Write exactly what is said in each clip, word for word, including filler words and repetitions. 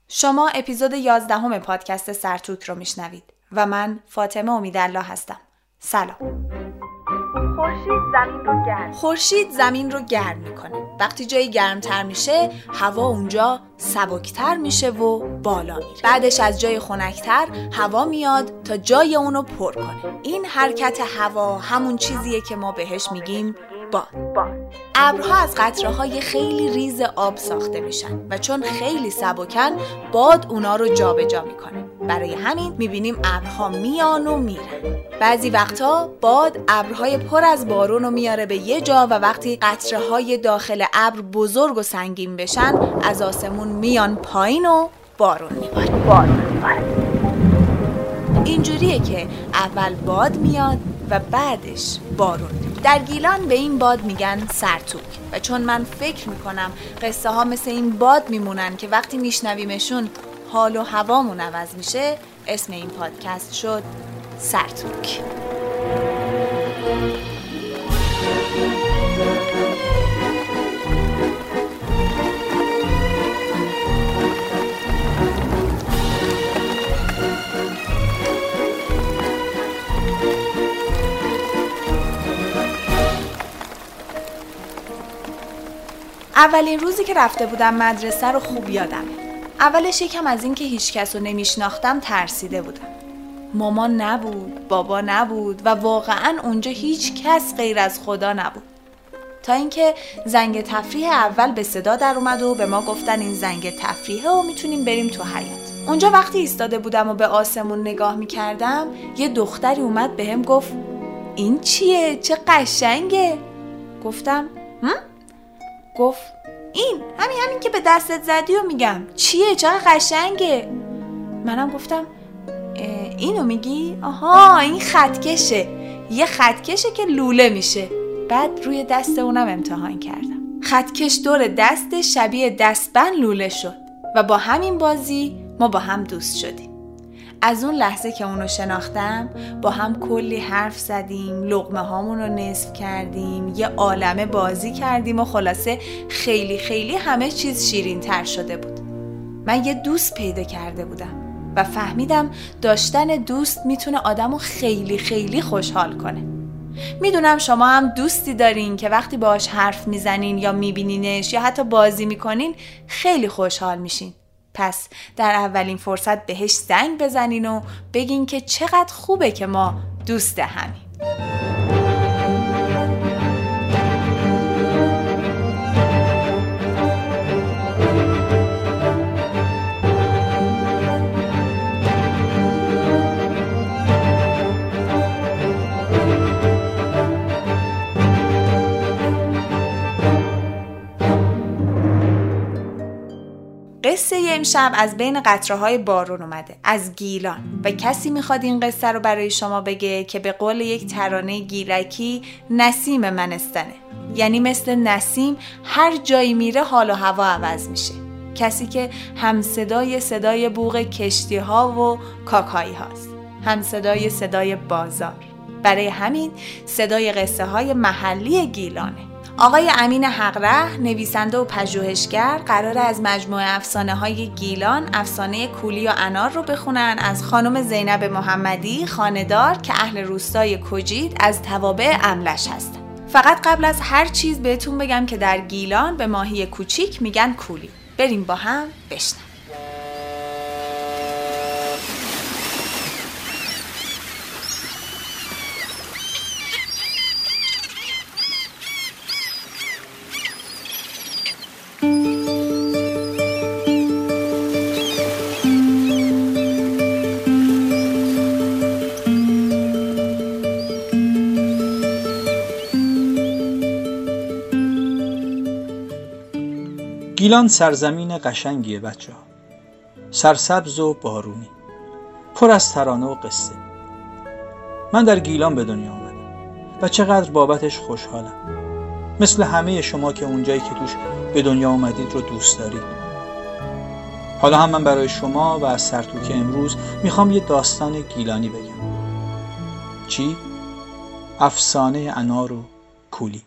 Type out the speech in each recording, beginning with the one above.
شما اپیزود یازدهم پادکست سرتوک رو میشنوید و من فاطمه امیدالله هستم. سلام. خورشید زمین رو گرم خورشید زمین رو گرم میکنه. وقتی جایی گرمتر میشه، هوا اونجا سبکتر میشه و بالا میره. بعدش از جای خنکتر هوا میاد تا جای اونو پر کنه. این حرکت هوا همون چیزیه که ما بهش میگیم باد. ابرها از قطره‌های خیلی ریز آب ساخته میشن و چون خیلی سبکن باد اونا رو جابجا میکنه. برای همین میبینیم ابرها میان و میرن. بعضی وقتا باد ابرهای پر از بارون رو میاره به یه جا و وقتی قطره‌های داخل ابر بزرگ و سنگین بشن از آسمون میان پایین و بارون میباره. بارون میباره. اینجوریه که اول باد میاد و بعدش بارون. در گیلان به این باد میگن سرتوک و چون من فکر میکنم قصه ها مثل این باد میمونن که وقتی میشنویمشون حال و هوامون عوض میشه، اسم این پادکست شد سرتوک. اولین روزی که رفته بودم مدرسه رو خوب یادمه. اولش یکم از این که هیچ کس رو نمیشناختم ترسیده بودم. مامان نبود، بابا نبود و واقعاً اونجا هیچ کس غیر از خدا نبود. تا اینکه زنگ تفریح اول به صدا در اومد و به ما گفتن این زنگ تفریحه و میتونیم بریم تو حیاط. اونجا وقتی ایستاده بودم و به آسمون نگاه میکردم، یه دختری اومد بهم گفت این چیه؟ چه قشنگه؟ گفتم هم؟ گفت این همین همین که به دستت زدی و میگم چیه؟ چقدر قشنگه. منم گفتم اینو میگی؟ آها این خطکشه. یه خطکشه که لوله میشه. بعد روی دست اونم امتحان کردم. خطکش دور دست شبیه دستبند لوله شد و با همین بازی ما با هم دوست شدیم. از اون لحظه که اونو شناختم با هم کلی حرف زدیم، لقمه هامون رو نصف کردیم، یه عالمه بازی کردیم و خلاصه خیلی خیلی همه چیز شیرین تر شده بود. من یه دوست پیدا کرده بودم و فهمیدم داشتن دوست میتونه آدمو خیلی خیلی خوشحال کنه. میدونم شما هم دوستی دارین که وقتی باهاش حرف میزنین یا میبینینش یا حتی بازی میکنین خیلی خوشحال میشین. پس در اولین فرصت بهش زنگ بزنین و بگین که چقدر خوبه که ما دوست همیم. قصه امشب از بین قطره‌های بارون اومده، از گیلان، و کسی میخواد این قصه رو برای شما بگه که به قول یک ترانه گیلکی نسیم منستنه. یعنی مثل نسیم هر جایی میره حال و هوا عوض میشه. کسی که هم صدای صدای بوق کشتی ها و کاکایی هاست، هم صدای صدای بازار. برای همین صدای قصه های محلی گیلانه. آقای امین حقره، نویسنده و پژوهشگر، قراره از مجموعه افسانه های گیلان افسانه کولی و انار رو بخونن از خانم زینب محمدی، خانه‌دار که اهل روستای کجید از توابع املش هستن. فقط قبل از هر چیز بهتون بگم که در گیلان به ماهی کوچیک میگن کولی. بریم با هم بشنویم. گیلان سرزمین قشنگیه بچه ها. سرسبز و بارونی، پر از ترانه و قصه. من در گیلان به دنیا آمدم و چقدر بابتش خوشحالم. مثل همه شما که اونجایی که توش به دنیا آمدید رو دوست دارید. حالا هم من برای شما و از سرتوک امروز میخوام یه داستان گیلانی بگم. چی؟ افسانه انار و کولی.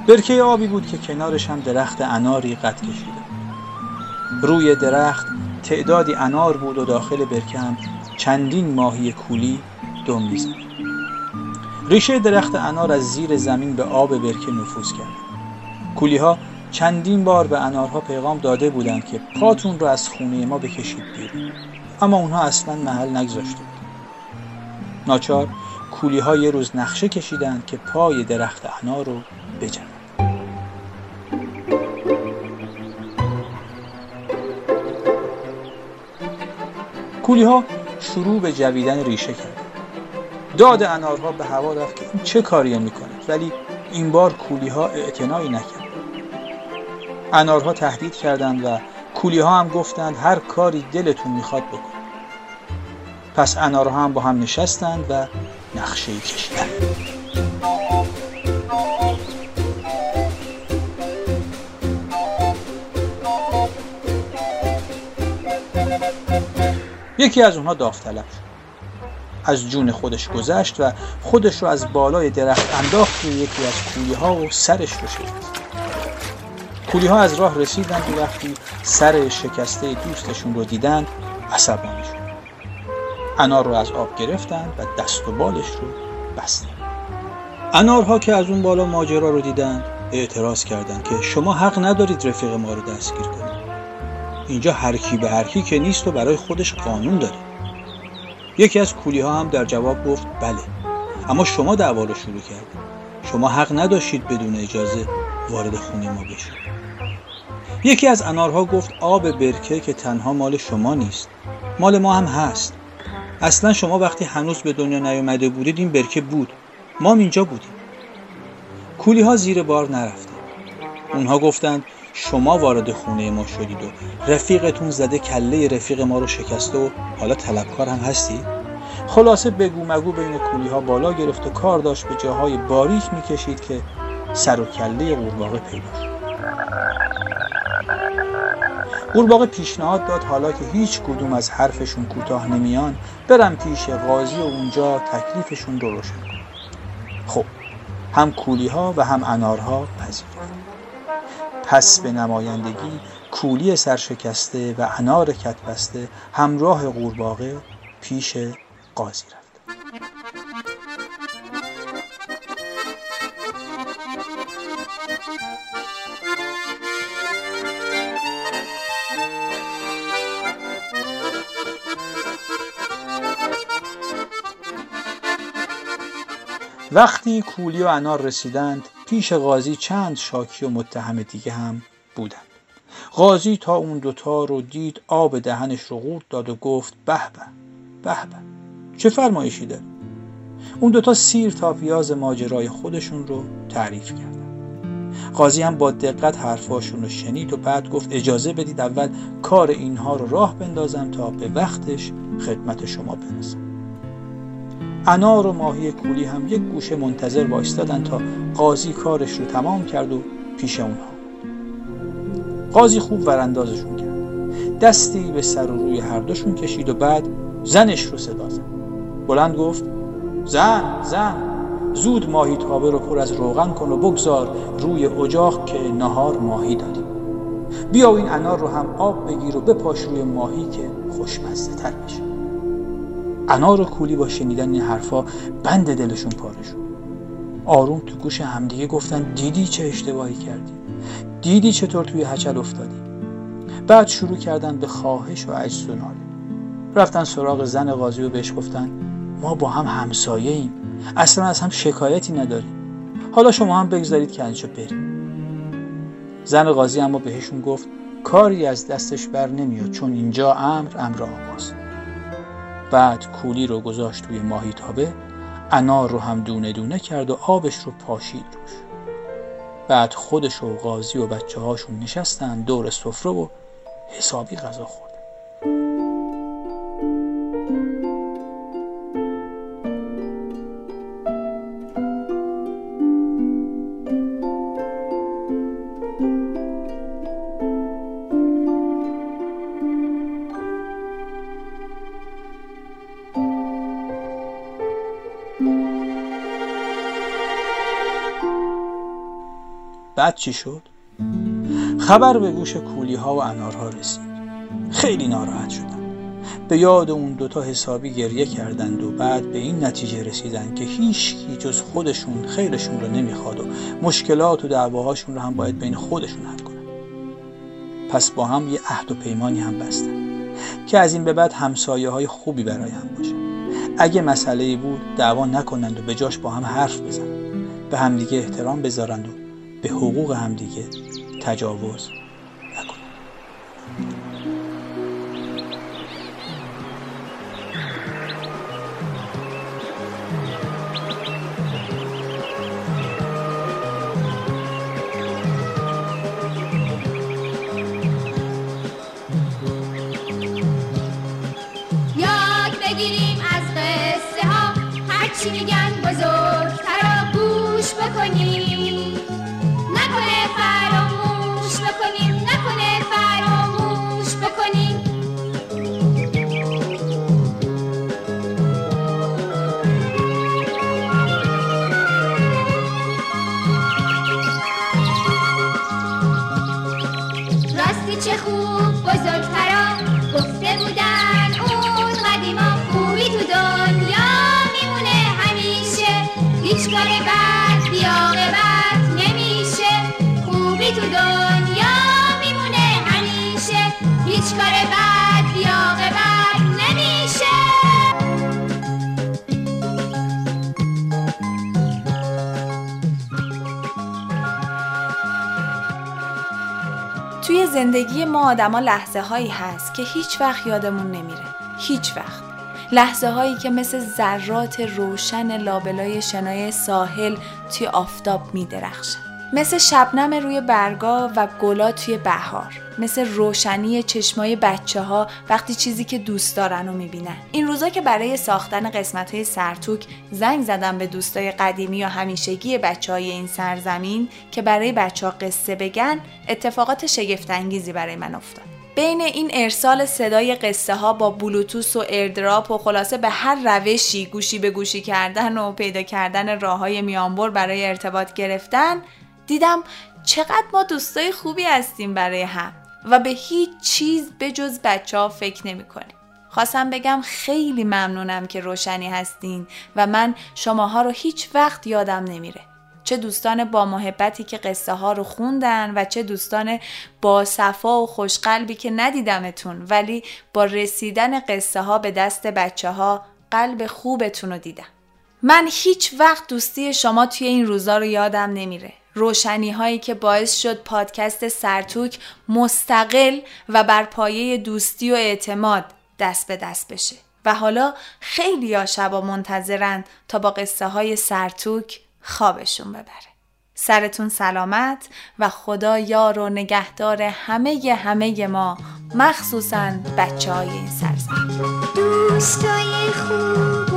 برکه آبی بود که کنارش هم درخت اناری قد کشیده. روی درخت تعدادی انار بود و داخل برکه هم چندین ماهی کولی دم می‌زد. ریشه درخت انار از زیر زمین به آب برکه نفوذ کرد. کولی‌ها چندین بار به انارها پیغام داده بودند که پاتون رو از خونه ما بکشید بیرون، اما اونها اصلاً محل نگذاشته بود. ناچار کولی‌ها یه روز نقشه کشیدند که پای درخت انار رو بجنن. کولی‌ها شروع به جویدن ریشه کردند. داد انارها به هوا رفت که این چه کاریه میکنه، ولی این بار کولی‌ها اعتنایی نکردند. انارها تهدید کردند و کولی‌ها هم گفتند هر کاری دلتون میخواد بکن. پس انارها هم با هم نشستند و نقشه‌ای کشیدند. یکی از اونها داوطلب شد. از جون خودش گذشت و خودش رو از بالای درخت انداخت روی یکی از کولی‌ها و سرش رو شکست. کولی‌ها از راه رسیدند و وقتی سر شکسته دوستشون رو دیدند عصبانی شد. انار رو از آب گرفتند و دست و بالش رو بستند. انارها که از اون بالا ماجرا رو دیدند اعتراض کردند که شما حق ندارید رفیق ما رو دستگیر کنید. اینجا هر کی به هر کی که نیست و برای خودش قانون داره. یکی از کولی‌ها هم در جواب گفت بله، اما شما دعوا رو شروع کردید. شما حق نداشتید بدون اجازه وارد خونه ما بشید. یکی از انارها گفت آب برکه که تنها مال شما نیست، مال ما هم هست. اصلا شما وقتی هنوز به دنیا نیامده بودید این برکه بود، ما هم اینجا بودیم. کولی‌ها زیر بار نرفتند. اونها گفتند شما وارد خونه ما شدید و رفیقتون زده کله رفیق ما رو شکسته و حالا طلبکار هم هستی؟ خلاصه بگو مگو بین کولی‌ها بالا گرفت و کار داشت به جاهای باریک میکشید که سر و کله قورباغه پیدا شد. قورباغه پیشنهاد داد حالا که هیچ کدوم از حرفشون کوتاه نمیان برم پیش قاضی و اونجا تکلیفشون رو روشن کنم. خب هم کولی‌ها و هم انارها پذیرفتند. پس به نمایندگی کولی سرشکسته و انار کتبسته همراه قورباغه پیش قاضی رفت. وقتی کولی و انار رسیدند پیش قاضی چند شاکی و متهم دیگه هم بودند. قاضی تا اون دوتا رو دید آب دهنش رو قورت داد و گفت به به به به چه فرمایشی داری؟ اون دوتا سیر تا پیاز ماجرای خودشون رو تعریف کردن. قاضی هم با دقت حرفاشون رو شنید و بعد گفت اجازه بدید اول کار اینها رو راه بندازم تا به وقتش خدمت شما برسم. انار و ماهی کولی هم یک گوشه منتظر وایستادن تا قاضی کارش رو تمام کرد و پیش اونها. قاضی خوب وراندازشون کرد. دستی به سر و روی هر دوشون کشید و بعد زنش رو صدا زد. بلند گفت زن زن زود ماهی تابه رو پر از روغن کن و بگذار روی اجاق که نهار ماهی دادیم. بیا این انار رو هم آب بگیر و بپاش روی ماهی که خوشمزه تر بشه. انار و کولی با شنیدن این حرفا بند دلشون پاره شد. آروم تو گوش همدیگه گفتن دیدی چه اشتباهی کردی؟ دیدی چطور توی هچل افتادی؟ بعد شروع کردن به خواهش و عجز و ناله. رفتن سراغ زن قاضی و بهش گفتن ما با هم همسایه ایم، اصلا از هم شکایتی نداریم، حالا شما هم بگذارید که اینجا بریم. زن قاضی اما بهشون گفت کاری از دستش بر نمیاد چون اینجا امر امر آقاست. بعد کولی رو گذاشت توی ماهی تابه، انار رو هم دونه دونه کرد و آبش رو پاشید روش. بعد خودش و قاضی و بچه هاشون نشستن دور سفره و حسابی غذا خوردن. بعد چی شد؟ خبر به گوش کولی ها و انارها رسید. خیلی ناراحت شدن. به یاد اون دوتا حسابی گریه کردند و بعد به این نتیجه رسیدن که هیچ کی جز خودشون خیرشون رو نمیخواد و مشکلات و دعواهاشون رو هم باید بین خودشون حل کنن. پس با هم یه عهد و پیمانی هم بستن که از این به بعد همسایه های خوبی برای هم باشه. اگه مسئله‌ای بود دعوا نکنند و به جاش با هم حرف بزنند، به همدیگه احترام بذارند و به حقوق همدیگه تجاوز نکنند. بگیریم از قصه ها، هرچی میگن بزرگترا گوش بکنیم، نکنه فراموش بکنیم، نکنه فراموش بکنیم. راستی چه خوب بزرگترا گفته بودن اون قدیما، خوبی تو دنیا میمونه همیشه، هیچ کار بد بی عاقبت نمیشه. خوبی تو دنیا میمونه همیشه، هیچ کار بد بی عاقبت نمیشه. توی زندگی ما آدما لحظه هایی هست که هیچ وقت یادمون نمیره. هیچ وقت. لحظه هایی که مثل ذرات روشن لابلای شنای ساحل توی آفتاب می درخشن. مثل شبنم روی برگا و گلا توی بهار. مثل روشنی چشمای بچه ها وقتی چیزی که دوست دارن رو می بینن. این روزا که برای ساختن قسمت های سرتوک زنگ زدم به دوستای قدیمی و همیشگی بچه های این سرزمین که برای بچه ها قصه بگن، اتفاقات شگفت‌انگیزی برای من افتاد. بین این ارسال صدای قصه ها با بلوتوث و ایردراپ و خلاصه به هر روشی گوشی به گوشی کردن و پیدا کردن راههای میانبر برای ارتباط گرفتن، دیدم چقدر ما دوستای خوبی هستیم برای هم و به هیچ چیز به جز بچه ها فکر نمی کنیم. خواستم بگم خیلی ممنونم که روشنی هستین و من شماها رو هیچ وقت یادم نمیره. چه دوستان با محبتی که قصه ها رو خوندن و چه دوستان با صفا و خوشقلبی که ندیدمتون ولی با رسیدن قصه ها به دست بچه ها قلب خوبتون رو دیدم. من هیچ وقت دوستی شما توی این روزا رو یادم نمیره. روشنی هایی که باعث شد پادکست سرتوک مستقل و بر پایه دوستی و اعتماد دست به دست بشه. و حالا خیلی ها شبا منتظرن تا با قصه های سرتوک خوابشون ببره. سرتون سلامت و خدا یار و نگهدار همه همه ما، مخصوصاً بچه های این سرزمین. دوستای خوب